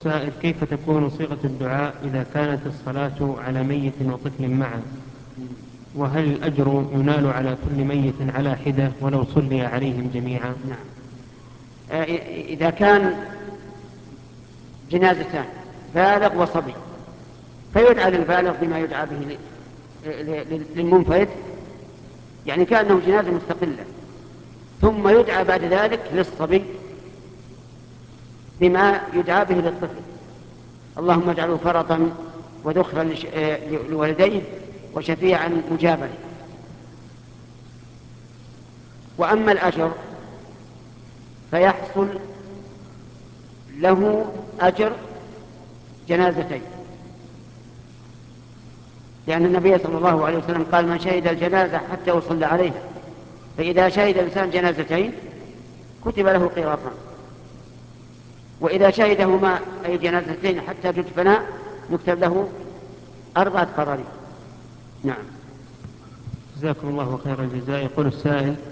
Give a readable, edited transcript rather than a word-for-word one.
سائل: كيف تكون صيغة الدعاء إذا كانت الصلاة على ميت وطفل معا؟ وهل الأجر ينال على كل ميت على حدة ولو صلي عليهم جميعا؟ نعم. إذا كان جنازتان، بالغ وصبي، فيدعى للبالغ بما يدعى به للمنفرد، يعني كأنه جنازة مستقلة، ثم يدعى بعد ذلك للصبي بما يدعى به للطفل. اللهم اجعله فرطا وذخرا لوالديه وشفيعا مجابا. وأما الأجر فيحصل له أجر جنازتين، لأن النبي صلى الله عليه وسلم قال: من شهد الجنازة حتى يصلى عليها، فإذا شهد الإنسان جنازتين كتب له قيراطان، وإذا شهدهما أي جنازتين حتى تدفنا يكتب له 4 قراريط. نعم. جزاكم الله خير الجزاء. يقول السائل: